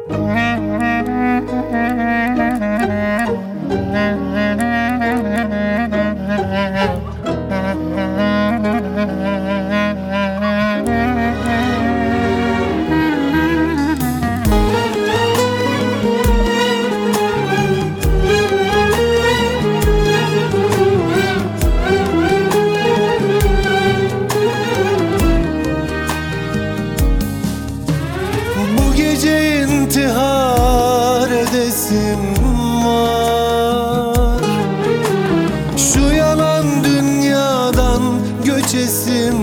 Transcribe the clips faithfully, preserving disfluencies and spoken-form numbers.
İntihar edesim var, şu yalan dünyadan göçesim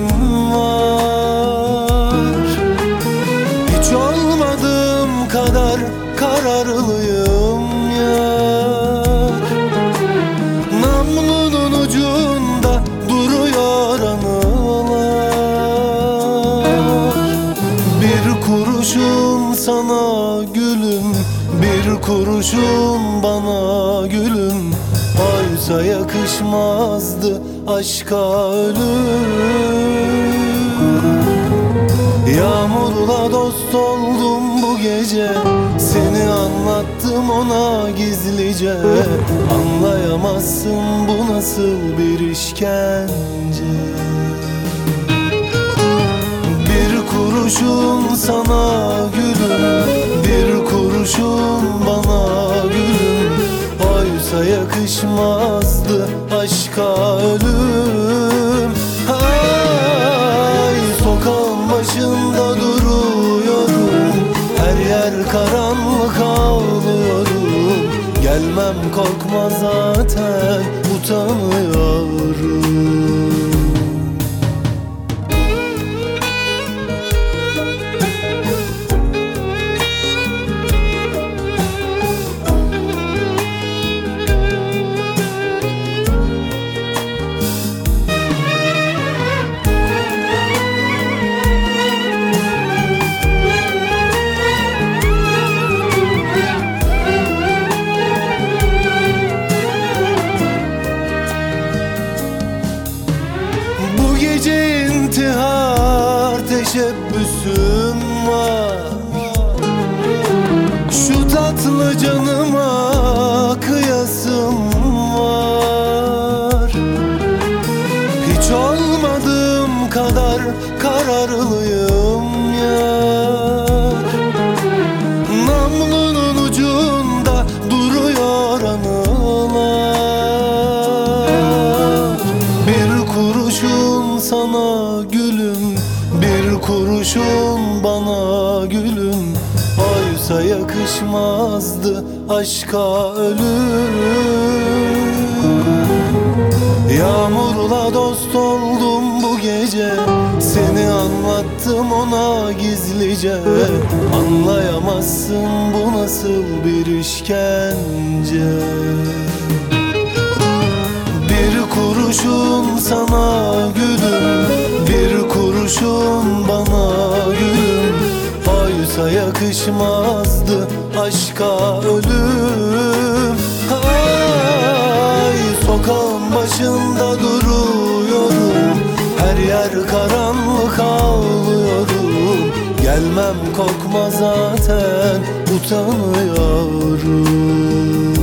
var. Hiç olmadığım kadar kararlıyım yar. Namlunun ucunda duruyor anılar. Bir kurşun sana gülüm, bir kurşun bana gülüm. Oysa yakışmazdı aşka ölüm. Yağmurla dost oldum bu gece, seni anlattım ona gizlice. Anlayamazsın bu nasıl bir işkence. Bir kurşun sana gülüm, bir kurşun bana gülüm. Oysa yakışmazdı aşka ölüm. Ay, sokağın başında duruyorum, her yer karanlık ağlıyorum. Gelmem korkma zaten utanıyorum. Bu gece intihar teşebbüsüm var, şu tatlı canıma kıyasım var. Hiç olmadığım kadar kararlıyım yar. Namlunun ucunda duruyor anılar. Bir kurşun sana gülüm, bir kurşun bana gülüm. Oysa yakışmazdı aşka ölüm. Yağmurla dost oldum bu gece, seni anlattım ona gizlice. Anlayamazsın bu nasıl bir işkence. Bir kurşun sana gülüm, bir kurşun bana gülüm. Oysa yakışmazdı aşka ölüm. Ay, sokağın başında duruyorum, her yer karanlık ağlıyorum. Gelmem korkma zaten utanıyorum.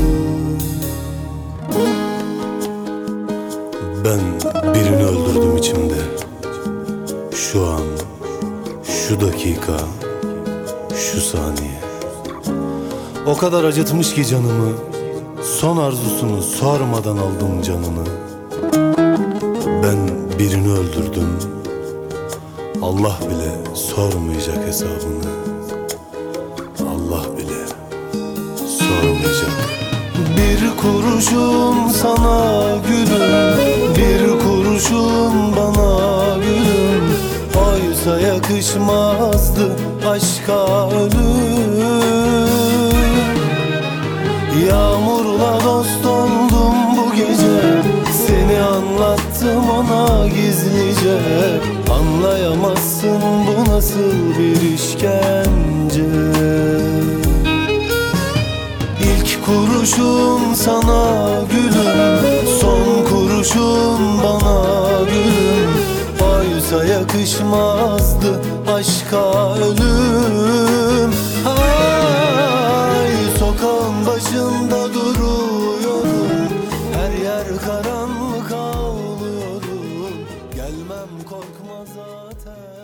Ben birini öldürdüm içimde. Şu an, şu dakika, şu saniye. O kadar acıtmış ki canımı, son arzusunu sormadan aldım canını. Ben birini öldürdüm, Allah bile sormayacak hesabını. Allah bile sormayacak. Bir kurşun sana gülüm, bir kurşun bana gülüm. Oysa yakışmazdı aşka ölüm. Yağmurla dost oldum bu gece, seni anlattım ona gizlice. Anlayamazsın bu nasıl bir işkence. İlk kurşun sana gülüm, son kurşun bana gülüm. Oysa yakışmazdı aşka ölüm. Ay, başında duruyorum. Her yer karanlık ağlıyorum. Gelmem korkma zaten.